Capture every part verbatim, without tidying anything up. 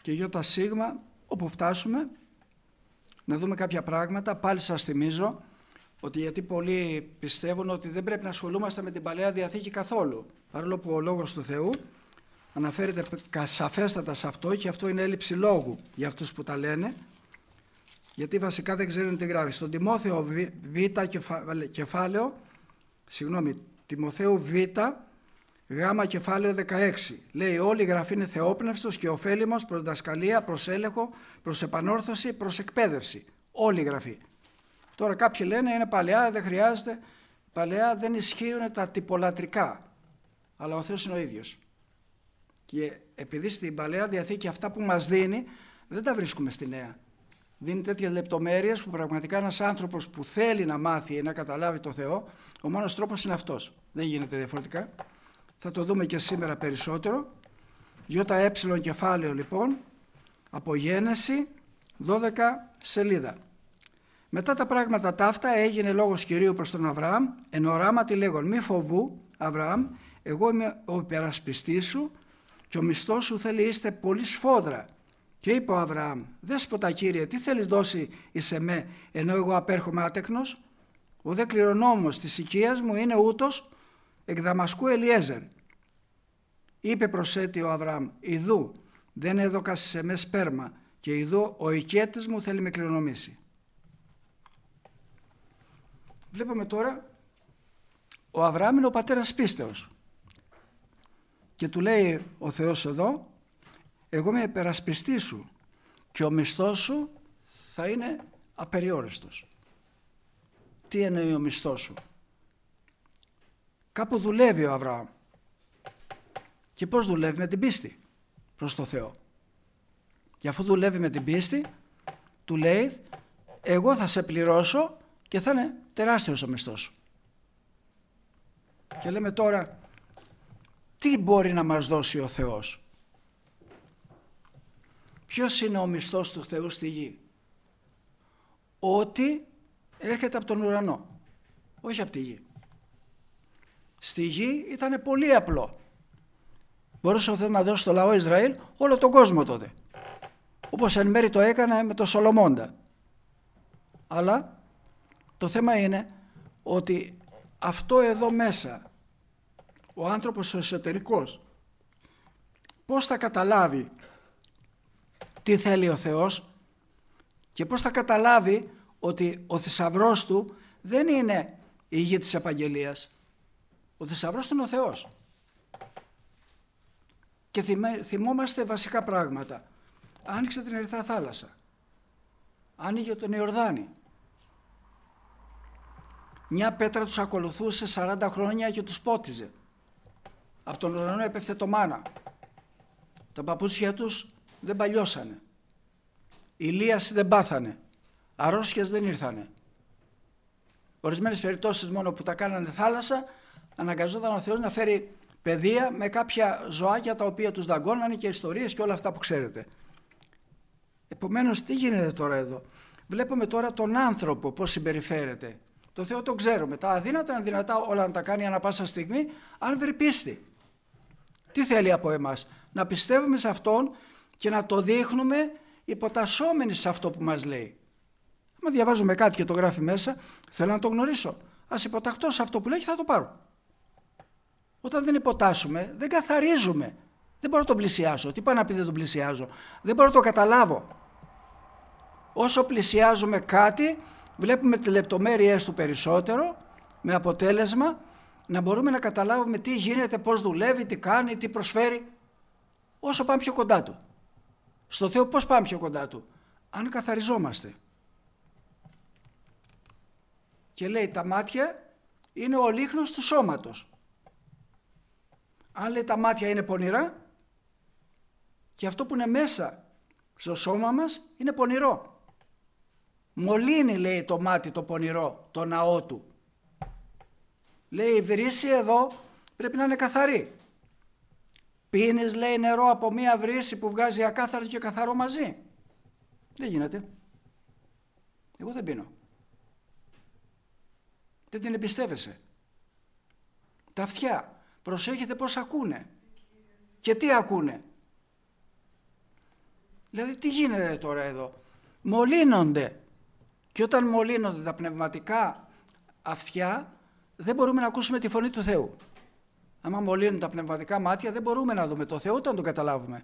και γιώτα σίγμα, όπου φτάσουμε, να δούμε κάποια πράγματα. Πάλι σας θυμίζω ότι, γιατί πολλοί πιστεύουν ότι δεν πρέπει να ασχολούμαστε με την Παλαιά Διαθήκη καθόλου, παρόλο που ο Λόγος του Θεού αναφέρεται σαφέστατα σε αυτό, και αυτό είναι έλλειψη λόγου για αυτούς που τα λένε, γιατί βασικά δεν ξέρουν τι γράφει. Στον Τιμόθεο Β, Β κεφάλαιο, συγγνώμη, Τιμοθέου Β, Γ κεφάλαιο δεκαέξι, λέει: όλη η γραφή είναι θεόπνευστος και ωφέλιμος προς δασκαλία, προς έλεγχο, προς επανόρθωση, προς εκπαίδευση. Όλη η γραφή. Τώρα κάποιοι λένε είναι παλαιά, δεν χρειάζεται. Παλαιά δεν ισχύουν τα τυπολατρικά, αλλά ο Θεός είναι ο ίδιος. Και επειδή στην Παλαιά Διαθήκη αυτά που μας δίνει δεν τα βρίσκουμε στη Νέα. Δίνει τέτοιες λεπτομέρειες που πραγματικά ένας άνθρωπος που θέλει να μάθει ή να καταλάβει το Θεό, ο μόνος τρόπος είναι αυτός. Δεν γίνεται διαφορετικά. Θα το δούμε και σήμερα περισσότερο. ΙΕ κεφάλαιο λοιπόν, από Γένεση, δώδεκα σελίδα. Μετά τα πράγματα ταύτα έγινε λόγος Κυρίου προς τον Αβραάμ, εν οράματι λέγον: μη φοβού, Αβραάμ, εγώ είμαι ο υπερασπιστής σου και ο μισθός σου θέλει είστε πολύ σφόδρα. Και είπε ο Αβραάμ: δέσποτα Κύριε, τι θέλεις δώσει εις εμέ, ενώ εγώ απέρχομαι άτεκνος? Ο δε κληρονόμος της οικίας μου είναι ούτως εκ Δαμασκού Ελιέζερ. Είπε προσέτει ο Αβραάμ: ιδού δεν έδωκα σε με σπέρμα, και ιδού ο οικέτης μου θέλει με κληρονομήσει. Βλέπουμε τώρα, ο Αβραάμ είναι ο πατέρας πίστεως. Και του λέει ο Θεός εδώ: εγώ είμαι υπερασπιστής σου και ο μισθός σου θα είναι απεριόριστος. Τι εννοεί ο μισθός σου? Κάπου δουλεύει ο Αβραάμ. Και πώς δουλεύει? Με την πίστη προς το Θεό. Και αφού δουλεύει με την πίστη, του λέει: εγώ θα σε πληρώσω και θα είναι τεράστιος ο μισθός σου. Και λέμε τώρα, τι μπορεί να μας δώσει ο Θεός? Ποιος είναι ο μισθός του Θεού στη γη? Ό,τι έρχεται από τον ουρανό, όχι από τη γη. Στη γη ήταν πολύ απλό. Μπορούσε ο Θεός να δώσει στο λαό Ισραήλ όλο τον κόσμο τότε, όπως εν μέρει το έκανε με τον Σολομώντα. Αλλά το θέμα είναι ότι αυτό εδώ μέσα, ο άνθρωπος ο εσωτερικός, πώς θα καταλάβει τι θέλει ο Θεός και πώς θα καταλάβει ότι ο θησαυρός του δεν είναι η γη της επαγγελίας. Ο θησαυρός του είναι ο Θεός. Και θυμόμαστε βασικά πράγματα. Άνοιξε την Ερυθρά Θάλασσα. Άνοιγε τον Ιορδάνη. Μια πέτρα τους ακολουθούσε σαράντα χρόνια και τους πότιζε. Από τον ουρανό έπεφτε το μάνα. Τα παπούτσια τους δεν παλιώσανε. Ηλίαση δεν πάθανε. Αρρώστιες δεν ήρθανε. Ορισμένες περιπτώσεις μόνο που τα κάνανε θάλασσα, αναγκαζόταν ο Θεός να φέρει παιδεία με κάποια ζωάκια τα οποία τους δαγκώνανε και ιστορίες και όλα αυτά που ξέρετε. Επομένως, τι γίνεται τώρα εδώ? Βλέπουμε τώρα τον άνθρωπο πώς συμπεριφέρεται. Το Θεό τον ξέρουμε. Τα αδύνατα είναι δυνατά όλα να τα κάνει ανά πάσα στιγμή, αν βρει πίστη. Τι θέλει από εμάς? Να πιστεύουμε σε Αυτόν και να το δείχνουμε υποτασσόμενοι σε αυτό που μας λέει. Μα διαβάζουμε κάτι και το γράφει μέσα, θέλω να το γνωρίσω. Ας υποταχτώ σε αυτό που λέει και θα το πάρω. Όταν δεν υποτάσσουμε, δεν καθαρίζουμε. Δεν μπορώ να τον πλησιάσω. Τι πάει να πει δεν τον πλησιάζω? Δεν μπορώ να το καταλάβω. Όσο πλησιάζουμε κάτι, βλέπουμε τις λεπτομέρειες του περισσότερο, με αποτέλεσμα να μπορούμε να καταλάβουμε τι γίνεται, πώς δουλεύει, τι κάνει, τι προσφέρει. Όσο πάμε πιο κοντά του. Στο Θεό πώς πάμε πιο κοντά του? Αν καθαριζόμαστε. Και λέει τα μάτια είναι ο λίχνος του σώματος. Αν λέει τα μάτια είναι πονηρά, και αυτό που είναι μέσα στο σώμα μας είναι πονηρό. Μολύνει, λέει, το μάτι το πονηρό, το ναό του. Λέει η βρύση εδώ πρέπει να είναι καθαρή. Πίνεις, λέει, νερό από μία βρύση που βγάζει ακάθαρτο και καθαρό μαζί? Δεν γίνεται. Εγώ δεν πίνω. Δεν την εμπιστεύεσαι. Τα αυτιά, προσέχετε πώς ακούνε. Και τι ακούνε? Δηλαδή τι γίνεται τώρα εδώ? Μολύνονται. Και όταν μολύνονται τα πνευματικά αυτιά, δεν μπορούμε να ακούσουμε τη φωνή του Θεού. Άμα μολύνουν τα πνευματικά μάτια, δεν μπορούμε να δούμε το Θεό όταν τον καταλάβουμε.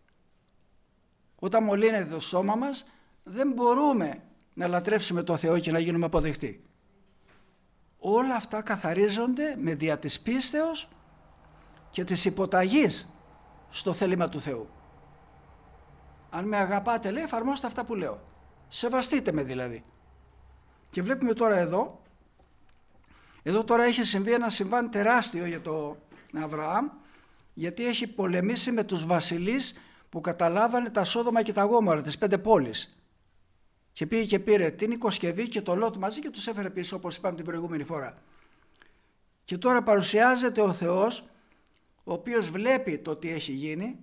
Όταν μολύνεται το σώμα μας, δεν μπορούμε να λατρεύσουμε το Θεό και να γίνουμε αποδεκτοί. Όλα αυτά καθαρίζονται με δια της πίστεως και της υποταγής στο θέλημα του Θεού. Αν με αγαπάτε, λέει, εφαρμόστε αυτά που λέω. Σεβαστείτε με δηλαδή. Και βλέπουμε τώρα εδώ, εδώ τώρα έχει συμβεί ένα συμβάν τεράστιο για τον Αβραάμ, γιατί έχει πολεμήσει με τους βασιλείς που καταλάβανε τα Σόδομα και τα Γόμορα, τις πέντε πόλεις. Και πήγε και πήρε την οικοσκευή και το Λότ μαζί και τους έφερε πίσω, όπως είπαμε την προηγούμενη φορά. Και τώρα παρουσιάζεται ο Θεός, ο οποίος βλέπει το τι έχει γίνει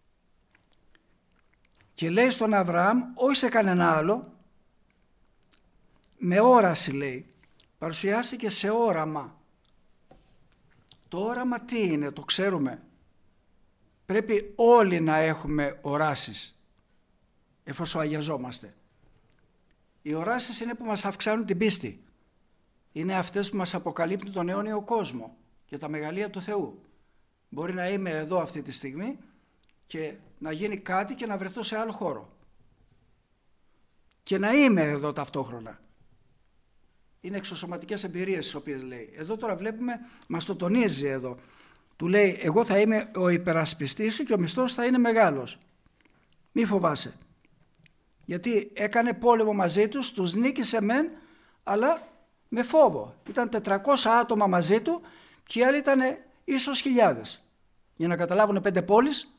και λέει στον Αβραάμ, όχι σε κανένα άλλο, με όραση λέει, παρουσιάστηκε σε όραμα. Το όραμα τι είναι, το ξέρουμε. Πρέπει όλοι να έχουμε οράσεις, εφόσον αγιαζόμαστε. Οι οράσεις είναι που μας αυξάνουν την πίστη. Είναι αυτές που μας αποκαλύπτουν τον αιώνιο κόσμο και τα μεγαλεία του Θεού. Μπορεί να είμαι εδώ αυτή τη στιγμή και να γίνει κάτι και να βρεθώ σε άλλο χώρο. Και να είμαι εδώ ταυτόχρονα. Είναι εξωσωματικές εμπειρίες τις οποίες λέει. Εδώ τώρα βλέπουμε, μας το τονίζει εδώ. Του λέει, εγώ θα είμαι ο υπερασπιστής σου και ο μισθός θα είναι μεγάλος. Μη φοβάσαι. Γιατί έκανε πόλεμο μαζί τους, τους νίκησε μεν, αλλά με φόβο. Ήταν τετρακόσια άτομα μαζί του και οι άλλοι ήταν ίσως χιλιάδες. Για να καταλάβουν πέντε πόλεις.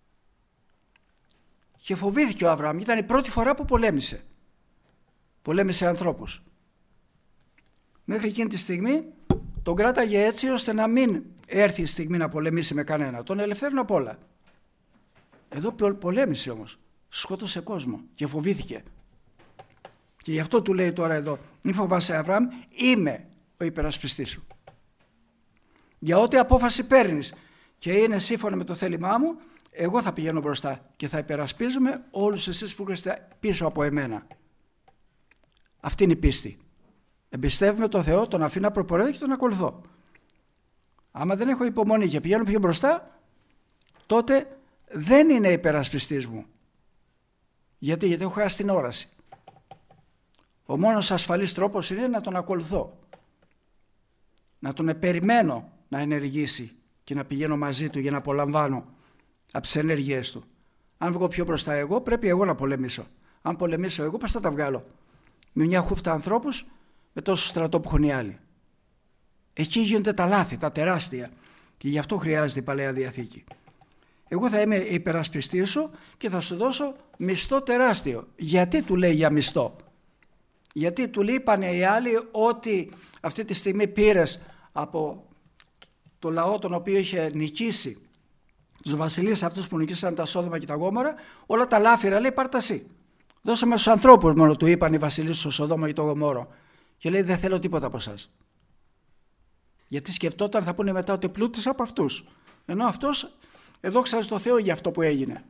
Και φοβήθηκε ο Αβραάμ. Ήταν η πρώτη φορά που πολέμησε. Πολέμησε ανθρώπους. Μέχρι εκείνη τη στιγμή τον κράταγε έτσι ώστε να μην έρθει η στιγμή να πολεμήσει με κανένα. Τον ελευθέρωνε απ' όλα. Εδώ πολέμησε όμως. Σκότωσε κόσμο και φοβήθηκε. Και γι' αυτό του λέει τώρα εδώ, μην φοβάσαι Αβραάμ, είμαι ο υπερασπιστής σου. Για ό,τι απόφαση παίρνεις και είναι σύμφωνα με το θέλημά μου, εγώ θα πηγαίνω μπροστά και θα υπερασπίζουμε όλους εσείς που είστε πίσω από εμένα. Αυτή είναι η πίστη. Εμπιστεύουμε τον Θεό, τον αφήνω να προπορεύει και τον ακολουθώ. Άμα δεν έχω υπομονή και πηγαίνω πιο μπροστά, τότε δεν είναι υπερασπιστής μου. Γιατί, γιατί έχω χάσει την όραση. Ο μόνος ασφαλής τρόπος είναι να τον ακολουθώ. Να τον περιμένω να ενεργήσει και να πηγαίνω μαζί του για να απολαμβάνω από τις ενέργειές του. Αν βγω πιο μπροστά εγώ, πρέπει εγώ να πολεμήσω. Αν πολεμήσω εγώ, πώς θα τα βγάλω? Με μια χούφτα ανθρώπους, με τόσο στρατό που έχουν οι άλλοι. Εκεί γίνονται τα λάθη, τα τεράστια. Και γι' αυτό χρειάζεται η Παλαιά Διαθήκη. Εγώ θα είμαι υπερασπιστής σου και θα σου δώσω μισθό τεράστιο. Γιατί του λέει για μισθό? Γιατί του είπανε οι άλλοι ότι αυτή τη στιγμή πήρες από το λαό τον οποίο είχε νικήσει, τους βασιλείς αυτούς που νικήσαν τα Σόδομα και τα Γόμορα, όλα τα λάφυρα λέει πάρ' τα εσύ. Δώσε μας στους ανθρώπους μόνο, του είπαν οι βασιλείς στο Σοδόμα και το Γομόρο. Και λέει δεν θέλω τίποτα από εσάς. Γιατί σκεφτόταν θα πούνε μετά ότι πλούτησα από αυτούς. Ενώ αυτός εδόξαζε το Θεό για αυτό που έγινε.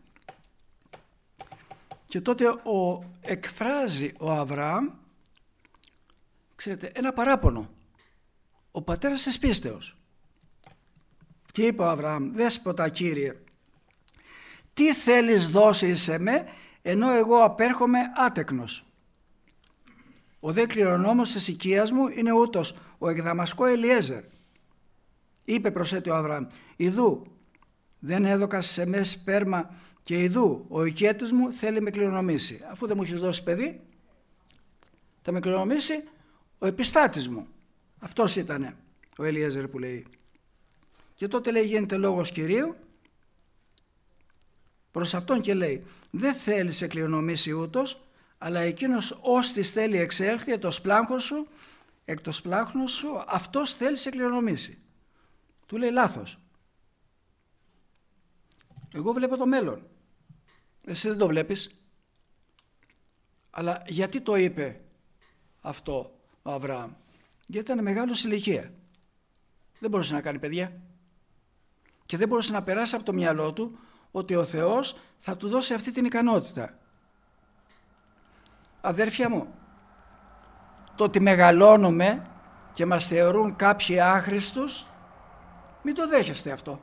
Και τότε ο, εκφράζει ο Αβραάμ, ξέρετε, ένα παράπονο. Ο πατέρας της πίστεως. Και είπε ο Αβραάμ, δέσποτα Κύριε, τι θέλεις δώσει σε με, ενώ εγώ απέρχομαι άτεκνος. Ο δε κληρονόμος της οικίας μου είναι ούτως ο εκδαμασκό Ελιέζερ. Είπε προσέτει ο Αβραάμ, ιδού δεν έδωκα σε με σπέρμα και ιδού ο οικέτης μου θέλει με κληρονομήσει. Αφού δεν μου έχεις δώσει παιδί, θα με κληρονομήσει ο επιστάτης μου. Αυτός ήτανε ο Ελιέζερ που λέει. Και τότε λέει γίνεται λόγος Κυρίου προς αυτόν και λέει δεν θέλει σε κληρονομήσει ούτως, αλλά εκείνος ώστις θέλει εξέλθει εκ το σπλάχος σου, εκ το σπλάχνος σου, αυτός θέλει σε κληρονομήσει. Του λέει λάθος. Εγώ βλέπω το μέλλον. Εσύ δεν το βλέπεις. Αλλά γιατί το είπε αυτό ο Αβραάμ? Γιατί ήταν μεγάλος ηλικία. Δεν μπορούσε να κάνει παιδιά. Και δεν μπορούσε να περάσει από το μυαλό του ότι ο Θεός θα του δώσει αυτή την ικανότητα. Αδέρφια μου, το ότι μεγαλώνουμε και μας θεωρούν κάποιοι άχρηστους, μην το δέχεστε αυτό.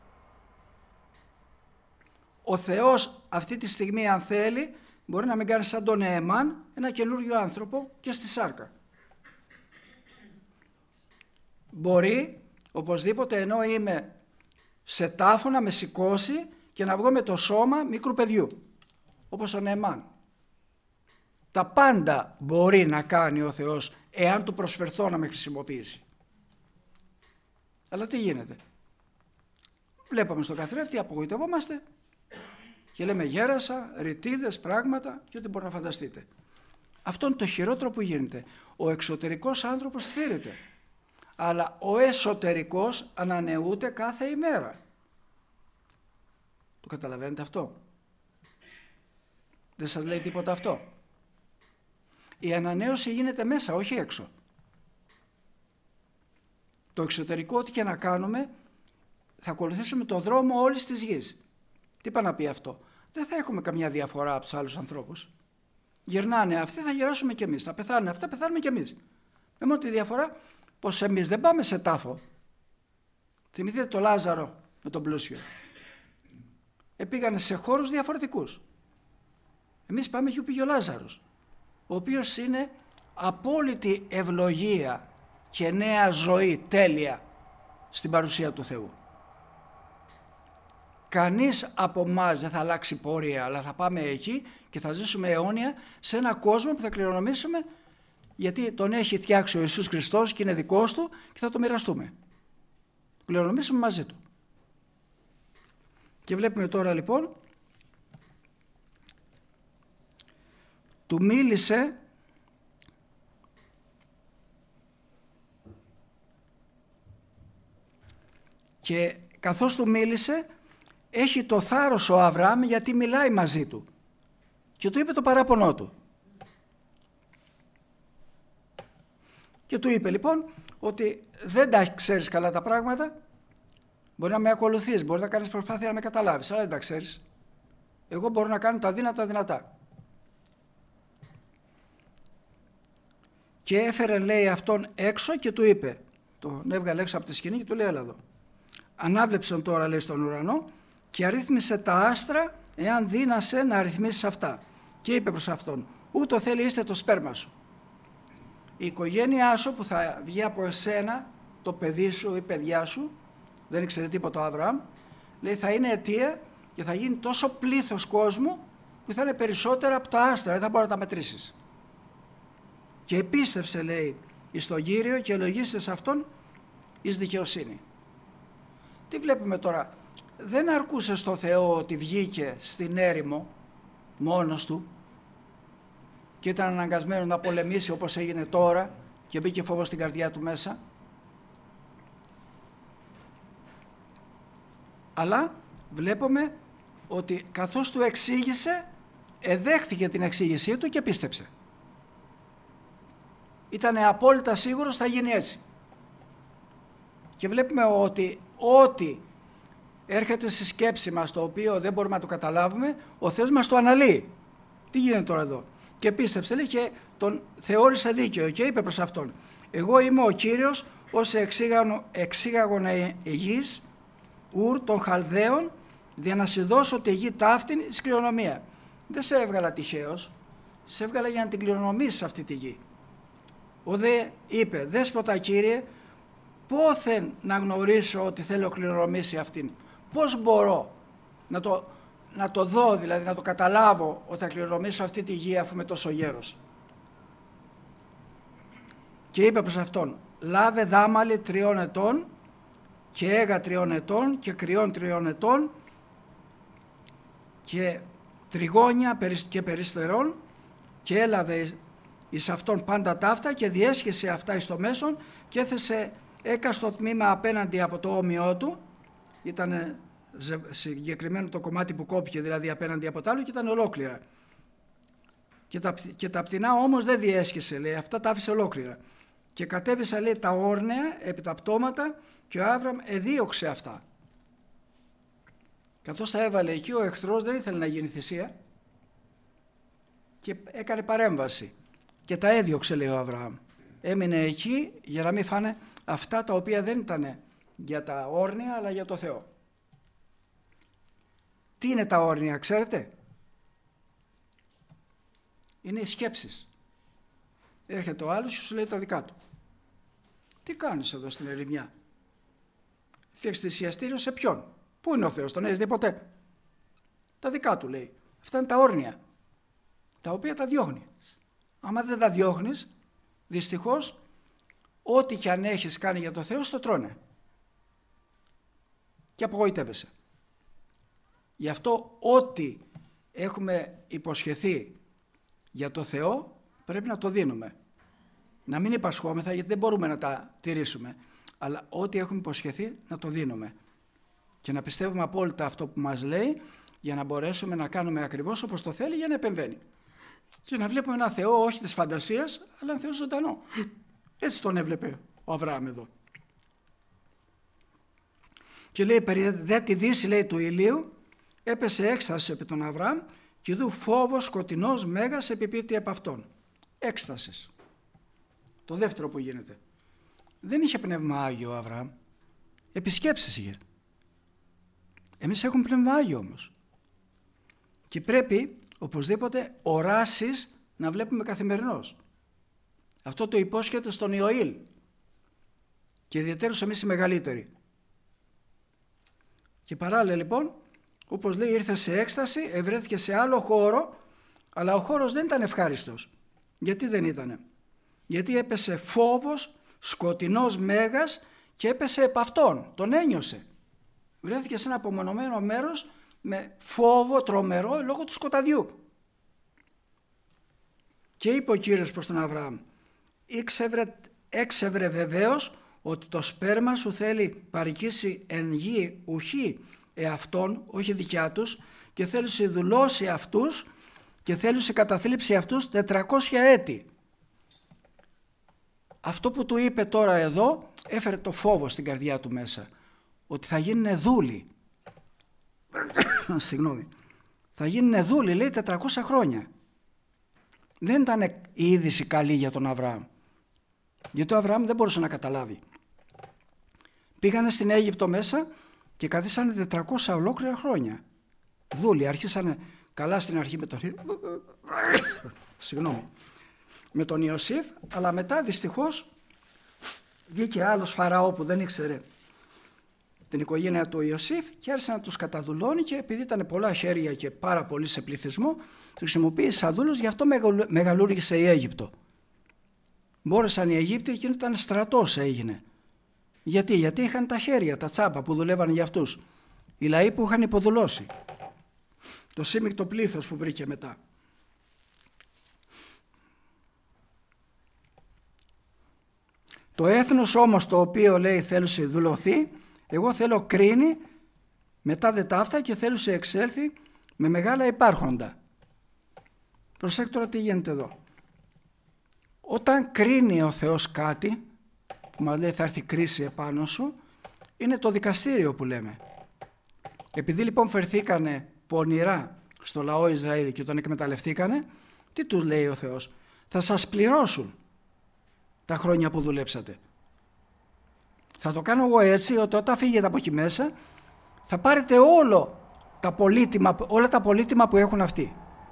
Ο Θεός αυτή τη στιγμή, αν θέλει, μπορεί να μην κάνει σαν τον Νεεμάν ένα καινούριο άνθρωπο και στη σάρκα. Μπορεί οπωσδήποτε, ενώ είμαι σε τάφο, να με σηκώσει και να βγω με το σώμα μικρού παιδιού, όπως ο Νεεμάν. Τα πάντα μπορεί να κάνει ο Θεός εάν του προσφερθώ να με χρησιμοποιήσει. Αλλά τι γίνεται? Βλέπαμε στον καθρέφτη, απογοητευόμαστε και λέμε γέρασα, ρητίδες, πράγματα και ό,τι μπορεί να φανταστείτε. Αυτό είναι το χειρότερο που γίνεται. Ο εξωτερικός άνθρωπος θύρεται, αλλά ο εσωτερικός ανανεούται κάθε ημέρα. Το καταλαβαίνετε αυτό? Δεν σας λέει τίποτα αυτό? Η ανανέωση γίνεται μέσα, όχι έξω. Το εξωτερικό, ό,τι και να κάνουμε, θα ακολουθήσουμε το δρόμο όλης της γης. Τι πάει να πει αυτό? Δεν θα έχουμε καμιά διαφορά από τους άλλους ανθρώπους. Γυρνάνε αυτοί, θα γυράσουμε κι εμείς. Θα πεθάνουν αυτά, πεθάνουμε κι εμείς. Με μόνο τη διαφορά πως εμείς δεν πάμε σε τάφο. Θυμηθείτε το Λάζαρο με τον πλούσιο. Επήγανε σε χώρους διαφορετικούς. Εμείς πάμε εκεί που πήγε ο Λάζαρος, ο οποίος είναι απόλυτη ευλογία και νέα ζωή τέλεια στην παρουσία του Θεού. Κανείς από εμάς δεν θα αλλάξει πορεία, αλλά θα πάμε εκεί και θα ζήσουμε αιώνια σε ένα κόσμο που θα κληρονομήσουμε, γιατί τον έχει φτιάξει ο Ιησούς Χριστός και είναι δικός του και θα το μοιραστούμε. Κληρονομήσουμε μαζί του. Και βλέπουμε τώρα λοιπόν, του μίλησε και καθώς του μίλησε έχει το θάρρος ο Αβραάμ, γιατί μιλάει μαζί του και του είπε το παράπονό του. Και του είπε λοιπόν ότι δεν τα ξέρεις καλά τα πράγματα, μπορεί να με ακολουθείς, μπορεί να κάνεις προσπάθεια να με καταλάβεις, αλλά δεν τα ξέρεις. Εγώ μπορώ να κάνω τα δύνατα δυνατά. Και έφερε, λέει, αυτόν έξω και του είπε, τον έβγαλε έξω από τη σκηνή και του λέει, έλα εδώ. Ανάβλεψαν τώρα, λέει, στον ουρανό και αρρύθμισε τα άστρα, εάν δύνασε να αριθμίσεις αυτά. Και είπε προς αυτόν, ούτω θέλει είστε το σπέρμα σου. Η οικογένειά σου που θα βγει από εσένα, το παιδί σου ή παιδιά σου, δεν ήξερε τίποτα ο Αβραάμ, λέει, θα είναι αιτία και θα γίνει τόσο πλήθος κόσμου που θα είναι περισσότερα από τα άστρα, δεν θα μπορεί να τα μετρήσεις. Και επίστευσε, λέει, εις τον Κύριο και ευλογήστε σε αυτόν εις δικαιοσύνη. Τι βλέπουμε τώρα? Δεν αρκούσε στο Θεό ότι βγήκε στην έρημο μόνος του και ήταν αναγκασμένο να πολεμήσει όπως έγινε τώρα και μπήκε φόβος στην καρδιά του μέσα. Αλλά βλέπουμε ότι καθώς του εξήγησε, εδέχθηκε την εξήγησή του και πίστεψε. Ήτανε απόλυτα σίγουρος θα γίνει έτσι. Και βλέπουμε ότι ό,τι έρχεται στη σκέψη μας, το οποίο δεν μπορούμε να το καταλάβουμε, ο Θεός μας το αναλύει. Τι γίνεται τώρα εδώ? Και πίστεψε, λέει, και τον θεώρησε δίκαιο και είπε προς αυτόν, εγώ είμαι ο Κύριος ως εξήγαγον γης, Ουρ των Χαλδαίων, για να σε δώσω τη γη ταύτην εις κληρονομία. Δεν σε έβγαλα τυχαίως, σε έβγαλα για να την κληρονομήσεις αυτή τη γη. Ο δε είπε, δέσποτα Κύριε, πόθεν να γνωρίσω ότι θέλω κληρονομήσει αυτήν? Πώς μπορώ να το, να το δω, δηλαδή να το καταλάβω ότι θα κληρονομήσω αυτή τη γη αφού είμαι τόσο γέρος? Και είπε προς αυτόν, λάβε δάμαλη τριών ετών και έγα τριών ετών και κρυών τριών ετών και τριγώνια και περιστερών και έλαβε εις αυτόν πάντα ταύτα και διέσχεσε αυτά εις το μέσον και έθεσε έκαστο τμήμα απέναντι από το όμοιό του, ήταν συγκεκριμένο το κομμάτι που κόπηκε δηλαδή απέναντι από το άλλο και ήταν ολόκληρα. Και τα, και τα πτηνά όμως δεν διέσχεσε, λέει, αυτά τα άφησε ολόκληρα. Και κατέβησα, λέει, τα όρνεα επί τα πτώματα και ο Άβραμ εδίωξε αυτά. Καθώς τα έβαλε εκεί, ο εχθρός δεν ήθελε να γίνει θυσία και έκανε παρέμβαση και τα έδιωξε, λέει ο Αβραάμ. Έμεινε εκεί για να μην φάνε αυτά τα οποία δεν ήταν για τα όρνια αλλά για το Θεό. Τι είναι τα όρνια, ξέρετε? Είναι οι σκέψεις. Έρχεται ο άλλος και σου λέει τα δικά του. Τι κάνεις εδώ στην ερημιά? Φτιάξεις θυσιαστήριο σε ποιον? Πού είναι ο Θεός, τον έχεις δει ποτέ? Τα δικά του, λέει. Αυτά είναι τα όρνια, τα οποία τα διώχνεις. Άμα δεν τα διώχνεις, δυστυχώς, ό,τι και αν έχεις κάνει για το Θεό, στο τρώνε. Και απογοητεύεσαι. Γι' αυτό ό,τι έχουμε υποσχεθεί για το Θεό, πρέπει να το δίνουμε. Να μην υπασχόμεθα, γιατί δεν μπορούμε να τα τηρήσουμε. Αλλά ό,τι έχουμε υποσχεθεί, να το δίνουμε. Και να πιστεύουμε απόλυτα αυτό που μας λέει, για να μπορέσουμε να κάνουμε ακριβώς όπως το θέλει, για να επεμβαίνει. Και να βλέπουμε ένα Θεό, όχι της φαντασίας, αλλά ένα Θεό ζωντανό. Έτσι τον έβλεπε ο Αβραάμ εδώ. Και λέει, περί δε τη δύση, λέει, του ηλίου, έπεσε έκσταση επί τον Αβραάμ και δου φόβος σκοτεινός μέγας επιπίπτει από αυτόν. Έκστασης. Το δεύτερο που γίνεται. Δεν είχε πνεύμα Άγιο ο Αβραάμ. Επισκέψεις είχε. Εμείς έχουμε πνεύμα Άγιο όμως. Και πρέπει οπωσδήποτε οράσεις να βλέπουμε καθημερινώς. Αυτό το υπόσχεται στον Ιωήλ. Και ιδιαίτερως εμείς οι μεγαλύτεροι. Και παράλληλα λοιπόν, όπως λέει, ήρθε σε έκσταση, ευρέθηκε σε άλλο χώρο, αλλά ο χώρος δεν ήταν ευχάριστος. Γιατί δεν ήτανε? Γιατί έπεσε φόβος, σκοτεινός μέγας και έπεσε επ' αυτόν, τον ένιωσε. Βρέθηκε σε ένα απομονωμένο μέρος με φόβο τρομερό λόγω του σκοταδιού. Και είπε ο Κύριος προς τον Αβραάμ, έξευρε, έξευρε βεβαίως ότι το σπέρμα σου θέλει παροικήσει εν γη ουχή εαυτόν, όχι δικιά τους, και θέλει σε δουλώσει αυτούς και θέλει σε καταθλίψει αυτούς τετρακόσια έτη. Αυτό που του είπε τώρα εδώ έφερε το φόβο στην καρδιά του μέσα, ότι θα γίνουν δούλοι. Συγγνώμη. Θα γίνουν δούλοι, λέει, τετρακόσια χρόνια. Δεν ήταν η είδηση καλή για τον Αβραάμ. Γιατί ο Αβραάμ δεν μπορούσε να καταλάβει. Πήγανε στην Αίγυπτο μέσα και καθίσανε τετρακόσια ολόκληρα χρόνια. Δούλοι, άρχισανε καλά στην αρχή με τον, Συγγνώμη. με τον Ιωσήφ, αλλά μετά δυστυχώς βγήκε άλλος Φαραώ που δεν ήξερε την οικογένεια του Ιωσήφ και άρχισε να τους καταδουλώνει, και επειδή ήταν πολλά χέρια και πάρα πολύ σε πληθυσμό, τους χρησιμοποίησε σαν δούλους, γι' αυτό μεγαλούργησε η Αίγυπτο. Μπόρεσαν οι Αιγύπτιοι, εκείνο ήταν στρατός έγινε. Γιατί, γιατί είχαν τα χέρια, τα τσάπα που δουλεύαν για αυτούς. Οι λαοί που είχαν υποδουλώσει. Το σύμμικτο πλήθος που βρήκε μετά. Το έθνος όμως το οποίο, λέει, θέλουσε δουλωθεί, εγώ θέλω κρίνει, μετά δε ταύτα και θέλουσε εξέλθει με μεγάλα υπάρχοντα. Προσέξτε τώρα τι γίνεται εδώ. Όταν κρίνει ο Θεός κάτι, που μας λέει θα έρθει κρίση επάνω σου, είναι το δικαστήριο που λέμε. Επειδή λοιπόν φερθήκανε πονηρά στο λαό Ισραήλ και τον εκμεταλλευτήκανε, τι τους λέει ο Θεός? Θα σας πληρώσουν τα χρόνια που δουλέψατε. Θα το κάνω εγώ έτσι, ότι όταν φύγετε από εκεί μέσα, θα πάρετε όλο τα πολύτιμα, όλα τα πολύτιμα που έχουν αυτοί.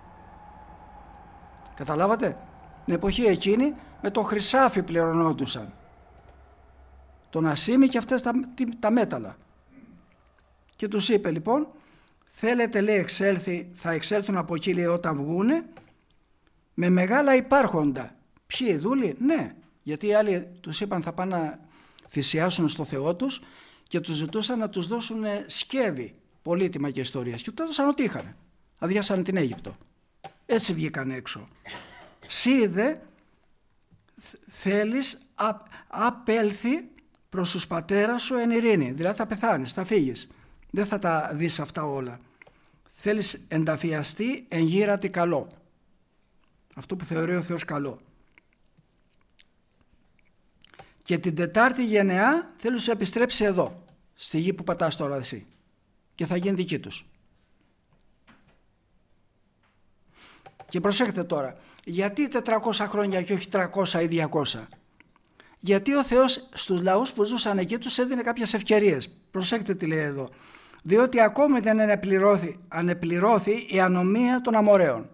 Καταλάβατε? Την εποχή εκείνη με το χρυσάφι πληρωνόντουσαν. Τον ασίμι και αυτές τα, τα μέταλλα. Και τους είπε λοιπόν, θέλετε, λέει, εξέλθει, θα εξέλθουν από εκεί, λέει, όταν βγούνε, με μεγάλα υπάρχοντα. Ποιοι, δούλοι? Ναι, γιατί οι άλλοι τους είπαν θα πάνε να θυσιάσουν στο Θεό τους και τους ζητούσαν να τους δώσουν σκεύη, πολύτιμα και ιστορίες. Και τους έδωσαν ό,τι είχαν. Αδειάσανε την Αίγυπτο. Έτσι βγήκαν έξω. Σύ δε θέλεις α, απέλθει προς τους πατέρας σου εν ειρήνη. Δηλαδή θα πεθάνεις, θα φύγεις. Δεν θα τα δεις αυτά όλα. Θέλεις ενταφιαστεί εν γύρατη καλό. Αυτό που θεωρεί ο Θεός καλό. Και την τετάρτη γενεά θέλει να επιστρέψει εδώ, στη γη που πατάς τώρα εσύ. και θα γίνει δική τους. Και προσέξτε τώρα, γιατί τετρακόσια χρόνια και όχι τριακόσια ή διακόσια? Γιατί ο Θεός στους λαούς που ζούσαν εκεί τους έδινε κάποιες ευκαιρίες. Προσέξτε τι λέει εδώ. Διότι ακόμη δεν ανεπληρώθη, ανεπληρώθη η ανομία των Αμοραίων.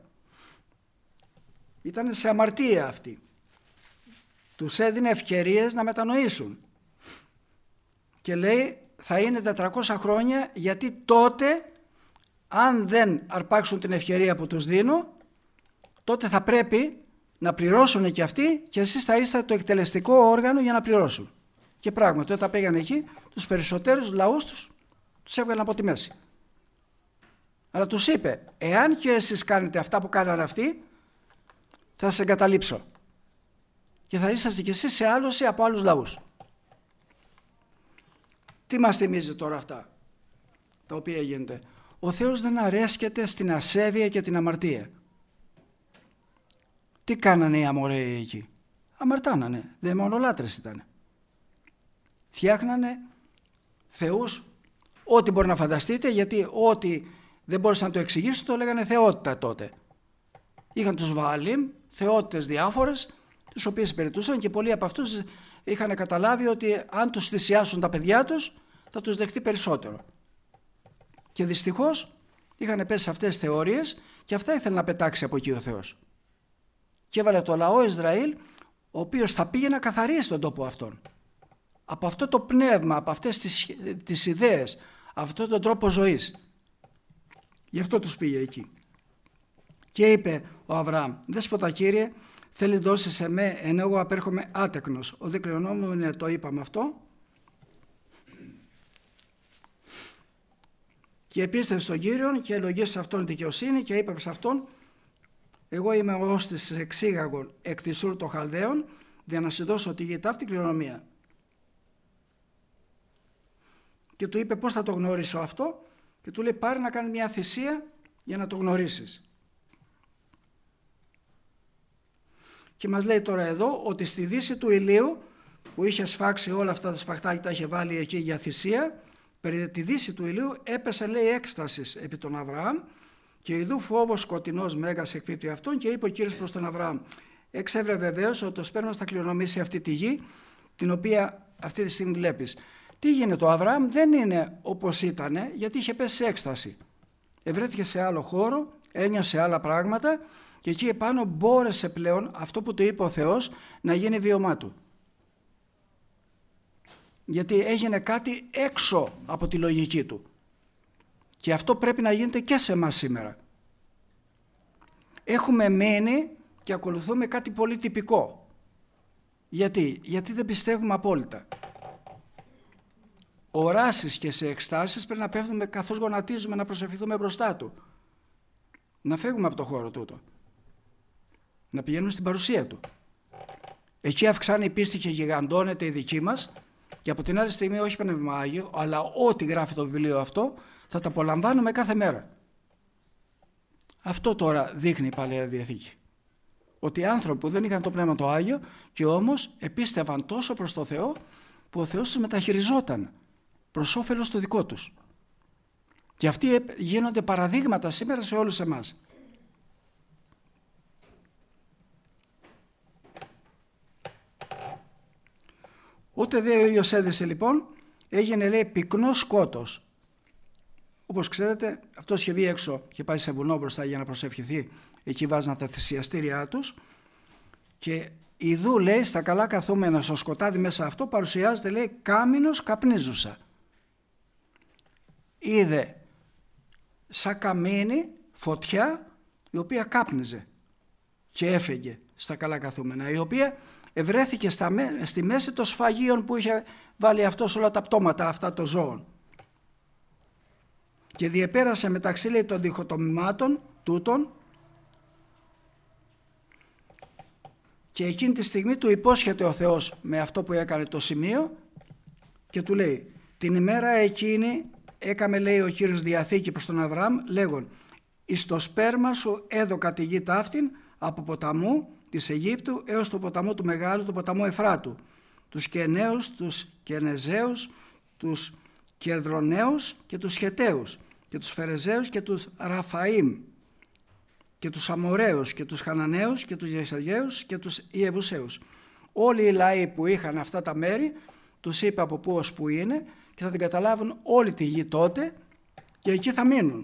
Ήταν σε αμαρτία αυτοί. Τους έδινε ευκαιρίες να μετανοήσουν. Και λέει θα είναι τετρακόσια χρόνια, γιατί τότε αν δεν αρπάξουν την ευκαιρία που τους δίνω, τότε θα πρέπει να πληρώσουν και αυτοί και εσείς θα είστε το εκτελεστικό όργανο για να πληρώσουν. Και πράγματι όταν πήγαν εκεί, τους περισσότερους λαούς τους τους έβγαλαν από τη μέση. Αλλά τους είπε, εάν και εσείς κάνετε αυτά που κάνανε αυτοί, θα σας εγκαταλείψω. Και θα είσαστε κι εσείς σε άλωση από άλλους λαούς. Τι μας θυμίζει τώρα αυτά τα οποία γίνεται? Ο Θεός δεν αρέσκεται στην ασέβεια και την αμαρτία. Τι κάνανε οι Αμοραίοι εκεί? Αμαρτάνανε, δαιμονολάτρες ήταν. Φτιάχνανε θεούς, ό,τι μπορεί να φανταστείτε, γιατί ό,τι δεν μπορούσαν να το εξηγήσουν το λέγανε θεότητα τότε. Είχαν τους Βααλίμ, θεότητες διάφορες, τις οποίες υπηρετούσαν και πολλοί από αυτούς είχαν καταλάβει ότι αν τους θυσιάσουν τα παιδιά τους θα τους δεχτεί περισσότερο. Και δυστυχώς είχαν πέσει σε αυτές τις θεωρίες και αυτά ήθελε να πετάξει από εκεί ο Θεός. Και έβαλε το λαό Ισραήλ, ο οποίος θα πήγε να καθαρίσει τον τόπο αυτόν. Από αυτό το πνεύμα, από αυτές τις, τις ιδέες, αυτόν τον τρόπο ζωής. Γι' αυτό τους πήγε εκεί. Και είπε ο Αβραάμ, δέσποτα Κύριε, θέλει δώσει σε με, ενώ εγώ απέρχομαι άτεκνος. Ο δε κληρονόμου είναι, το είπαμε αυτό. Και επίστευε στον Κύριον και ελογίασε αυτόν δικαιοσύνη και είπε σε αυτόν, εγώ είμαι ο όστης εξήγαγων εκ της Ουρ των Χαλδαίων, για να σου δώσω τη γη ταύτη κληρονομία. Και του είπε πώς θα το γνωρίσω αυτό, και του λέει πάρε να κάνει μια θυσία για να το γνωρίσεις. Και μας λέει τώρα εδώ ότι στη δύση του ηλίου που είχε σφάξει όλα αυτά τα σφαχτά και τα είχε βάλει εκεί για θυσία, περί τη δύση του ηλίου έπεσε, λέει, έκστασης επί τον Αβραάμ και ειδού φόβος σκοτεινός μέγας εκπίπτει αυτόν και είπε ο Κύριος προς τον Αβραάμ, εξέβρε βεβαίως ότι το σπέρμα θα κληρονομήσει αυτή τη γη την οποία αυτή τη στιγμή βλέπεις. Τι γίνεται? Ο Αβραάμ δεν είναι όπως ήταν, γιατί είχε πέσει σε έκσταση. Ευρέθηκε σε άλλο χώρο, ένιωσε άλλα πράγματα και εκεί επάνω μπόρεσε πλέον αυτό που του είπε ο Θεός να γίνει βίωμά του. Γιατί έγινε κάτι έξω από τη λογική του. Και αυτό πρέπει να γίνεται και σε εμάς σήμερα. Έχουμε μείνει και ακολουθούμε κάτι πολύ τυπικό. Γιατί? Γιατί δεν πιστεύουμε απόλυτα. Οράσεις και σε εκστάσεις πρέπει να πέφτουμε καθώς γονατίζουμε, να προσευχηθούμε μπροστά του. Να φεύγουμε από το χώρο τούτο. Να πηγαίνουμε στην παρουσία του. Εκεί αυξάνει η πίστη και γιγαντώνεται η δική μας και από την άλλη στιγμή όχι Πνεύμα Άγιο, αλλά ό,τι γράφει το βιβλίο αυτό θα τα απολαμβάνουμε κάθε μέρα. Αυτό τώρα δείχνει η Παλαιά Διαθήκη. Ότι οι άνθρωποι που δεν είχαν το Πνεύμα το Άγιο και όμως επίστευαν τόσο προς το Θεό που ο Θεός τους μεταχειριζόταν προς όφελος το δικό τους. Και αυτοί γίνονται παραδείγματα σήμερα σε όλους εμάς. Ούτε δε ο ήλιος έδεσε λοιπόν, έγινε, λέει, πυκνό σκότος. Όπως ξέρετε, αυτός είχε βγει έξω και πάει σε βουνό μπροστά για να προσευχηθεί. Εκεί βάζαν τα θυσιαστήριά τους και ιδού, λέει, στα καλά καθούμενα στο σκοτάδι μέσα αυτό παρουσιάζεται, λέει, κάμινος καπνίζουσα. Είδε σαν καμίνη φωτιά η οποία κάπνιζε και έφεγε στα καλά καθούμενα, η οποία ευρέθηκε στα, στη μέση των σφαγίων που είχε βάλει αυτός όλα τα πτώματα αυτά των ζώων. Και διεπέρασε μεταξύ, λέει, των διχοτομημάτων τούτων και εκείνη τη στιγμή του υπόσχεται ο Θεός με αυτό που έκανε το σημείο και του λέει, την ημέρα εκείνη έκαμε, λέει, ο Κύριος διαθήκη προς τον Αβραάμ λέγον, εις το σπέρμα σου έδωκα τη γη ταύτην από ποταμού της Αιγύπτου έως το ποταμό του Μεγάλου, του ποταμού Εφράτου, τους Κεναίους, τους Κενεζαίους, τους Κερδροναίους και τους Χεταίους και τους Φερεζαίους και τους Ραφαΐμ και τους Αμοραίους και τους Χαναναίους και τους Γεσαργαίους και τους Ιεβουσαίους. Όλοι οι λαοί που είχαν αυτά τα μέρη τους είπε από πού ως πού είναι και θα την καταλάβουν όλη τη γη τότε και εκεί θα μείνουν.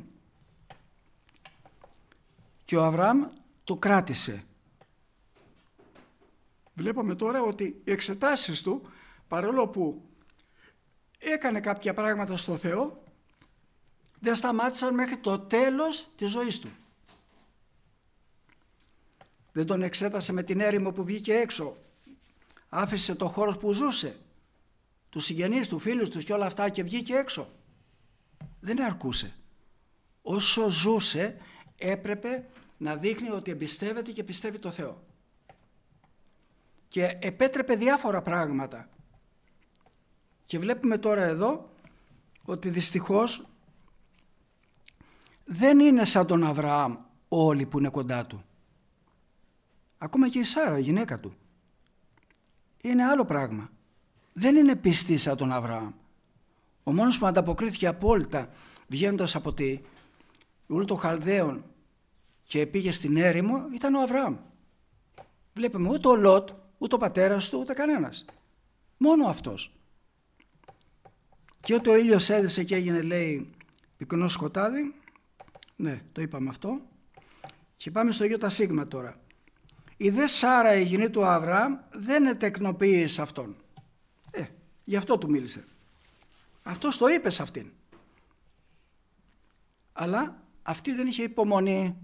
Και ο Αβραάμ το κράτησε. Βλέπουμε τώρα ότι οι εξετάσεις του, παρόλο που έκανε κάποια πράγματα στο Θεό, δεν σταμάτησαν μέχρι το τέλος της ζωής του. Δεν τον εξέτασε με την έρημο που βγήκε έξω. Άφησε το χώρο που ζούσε, τους συγγενείς του, φίλους του και όλα αυτά και βγήκε έξω. Δεν αρκούσε. Όσο ζούσε έπρεπε να δείχνει ότι εμπιστεύεται και πιστεύει το Θεό. Και επέτρεπε διάφορα πράγματα. Και βλέπουμε τώρα εδώ ότι δυστυχώς δεν είναι σαν τον Αβραάμ όλοι που είναι κοντά του. Ακόμα και η Σάρα, η γυναίκα του, είναι άλλο πράγμα. Δεν είναι πιστή σαν τον Αβραάμ. Ο μόνος που ανταποκρίθηκε απόλυτα βγαίνοντας από τη Ουρ των Χαλδαίων και πήγε στην έρημο ήταν ο Αβραάμ. Βλέπουμε ούτε ο Λότ, ούτε ο πατέρας του, ούτε κανένας. Μόνο αυτός. Και ότι ο ήλιος έδεσε και έγινε, λέει, πυκνό σκοτάδι. Ναι, το είπαμε αυτό. Και πάμε στο Ιώτα Σίγμα τώρα. Η δε Σάρα, η γυνή του Αβραάμ, δεν ετεκνοποίησε αυτόν. Ε, γι' αυτό του μίλησε. Αυτός το είπε σε αυτήν. Αλλά αυτή δεν είχε υπομονή.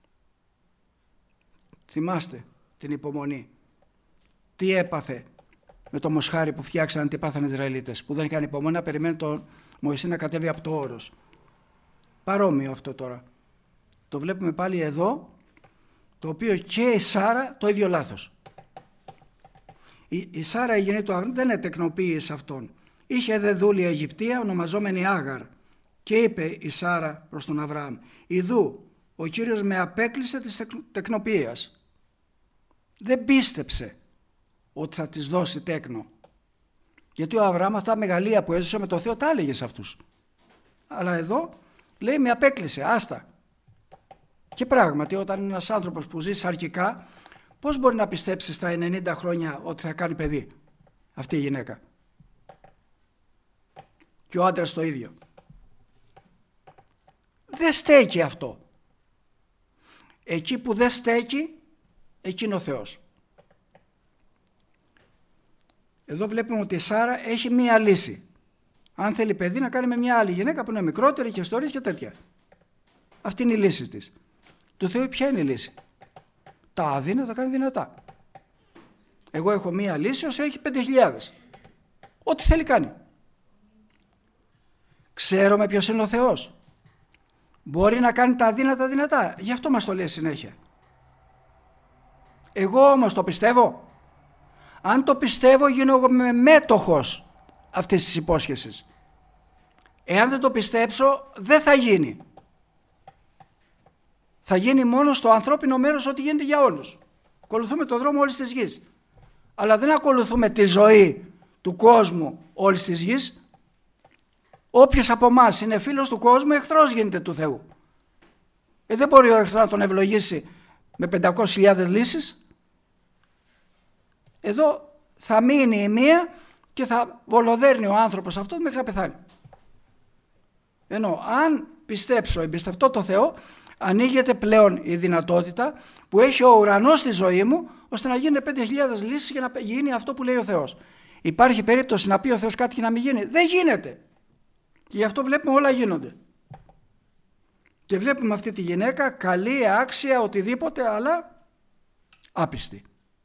Θυμάστε την υπομονή. Τι έπαθε με το μοσχάρι που φτιάξαν, τι πάθανε οι Ισραηλίτες, που δεν είχαν υπομονή να περιμένουν τον Μωυσή να κατέβει από το όρος. Παρόμοιο αυτό τώρα. Το βλέπουμε πάλι εδώ, το οποίο και η Σάρα το ίδιο λάθος. Η, η Σάρα, η γυνή του Αβραάμ, δεν ετεκνοποίησε αυτόν. Είχε δε δούλη Αιγυπτία ονομαζόμενη Άγαρ και είπε η Σάρα προς τον Αβραάμ, «Ιδού, ο Κύριος με απέκλεισε της τεκνοποίησης». Δεν πίστεψε ότι θα της δώσει τέκνο. Γιατί ο Αβραάμ αυτά μεγαλεία που έζησε με το Θεό τα έλεγε σε αυτούς. Αλλά εδώ λέει με απέκλεισε, άστα. Και πράγματι όταν ένας άνθρωπος που ζει σαρκικά, πώς μπορεί να πιστέψει στα ενενήντα χρόνια ότι θα κάνει παιδί αυτή η γυναίκα. Και ο άντρας το ίδιο. Δεν στέκει αυτό. Εκεί που δεν στέκει, εκεί είναι ο Θεός. Εδώ βλέπουμε ότι η Σάρα έχει μία λύση. Αν θέλει παιδί να κάνει με μια άλλη γυναίκα που είναι μικρότερη και ιστορίες και τέτοια. Αυτή είναι η λύση της. Του Θεού ποια είναι η λύση? Τα αδύνατα τα κάνει δυνατά. Εγώ έχω μία λύση όσο έχει πέντε χιλιάδες. Ό,τι θέλει κάνει. Ξέρουμε ποιος είναι ο Θεός. Μπορεί να κάνει τα αδύνατα δυνατά. Γι' αυτό μας το λέει συνέχεια. Εγώ όμως το πιστεύω. Αν το πιστεύω γίνομαι μέτοχος αυτής της υπόσχεσης. Εάν δεν το πιστέψω δεν θα γίνει. Θα γίνει μόνο στο ανθρώπινο μέρος ό,τι γίνεται για όλους. Ακολουθούμε τον δρόμο όλης της γης. Αλλά δεν ακολουθούμε τη ζωή του κόσμου όλης της γης. Όποιος από εμάς είναι φίλος του κόσμου, εχθρός γίνεται του Θεού. Ε, δεν μπορεί ο εχθρός να τον ευλογήσει με πεντακόσιες χιλιάδες λύσεις. Εδώ θα μείνει η μία και θα βολοδέρνει ο άνθρωπος αυτός μέχρι να πεθάνει. Ενώ αν πιστέψω, εμπιστευτώ το Θεό, ανοίγεται πλέον η δυνατότητα που έχει ο ουρανός στη ζωή μου, ώστε να γίνουν πέντε χιλιάδες λύσεις για να γίνει αυτό που λέει ο Θεός. Υπάρχει περίπτωση να πει ο Θεός κάτι και να μην γίνει? Δεν γίνεται. Και γι' αυτό βλέπουμε όλα γίνονται. Και βλέπουμε αυτή τη γυναίκα καλή, άξια, οτιδήποτε, αλλά άπιστη.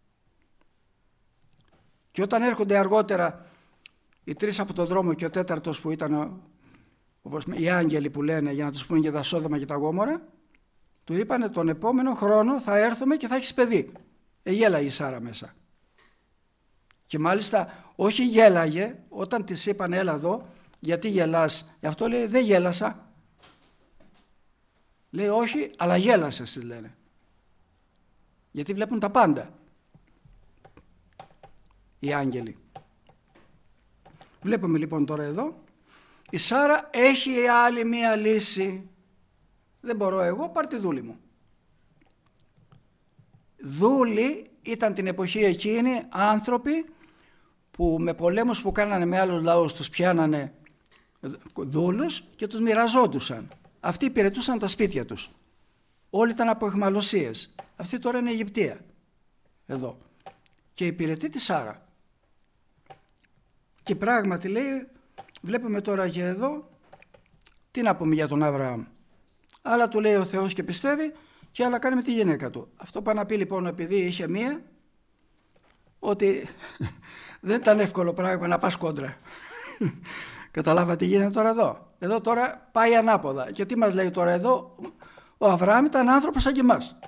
Και όταν έρχονται αργότερα οι τρεις από τον δρόμο και ο τέταρτος που ήταν όπως οι άγγελοι που λένε για να τους πούνε για τα Σόδομα και τα Γόμορα, του είπανε τον επόμενο χρόνο θα έρθουμε και θα έχεις παιδί. Ε, γέλαγε η Σάρα μέσα. Και μάλιστα όχι γέλαγε όταν της είπαν έλα εδώ, γιατί γελάς? Γι' αυτό λέει δεν γέλασα. Λέει όχι, αλλά γέλασες, της λένε. Γιατί βλέπουν τα πάντα οι άγγελοι. Βλέπουμε λοιπόν τώρα εδώ Η Σάρα έχει άλλη μία λύση. Δεν μπορώ εγώ, πάρ' τη δούλη μου. Δούλοι ήταν την εποχή εκείνη άνθρωποι που με πολέμους που κάνανε με άλλους λαούς τους πιάνανε δούλους και τους μοιραζόντουσαν. Αυτοί υπηρετούσαν τα σπίτια τους. Όλοι ήταν από αιχμαλωσίες. Αυτή τώρα είναι η Αιγυπτία. Εδώ. Και υπηρετεί τη Σάρα. Και πράγματι λέει, βλέπουμε τώρα και εδώ, τι να πούμε για τον Αβραάμ. Άλλα του λέει ο Θεός και πιστεύει και άλλα κάνει με τη γυναίκα του. Αυτό πάει να πει λοιπόν, επειδή είχε μία, ότι δεν ήταν εύκολο πράγμα να πας κόντρα. Καταλάβατε τι γίνεται τώρα εδώ. Εδώ τώρα πάει ανάποδα. Και τι μας λέει τώρα εδώ, ο Αβραάμ ήταν άνθρωπος σαν και εμάς.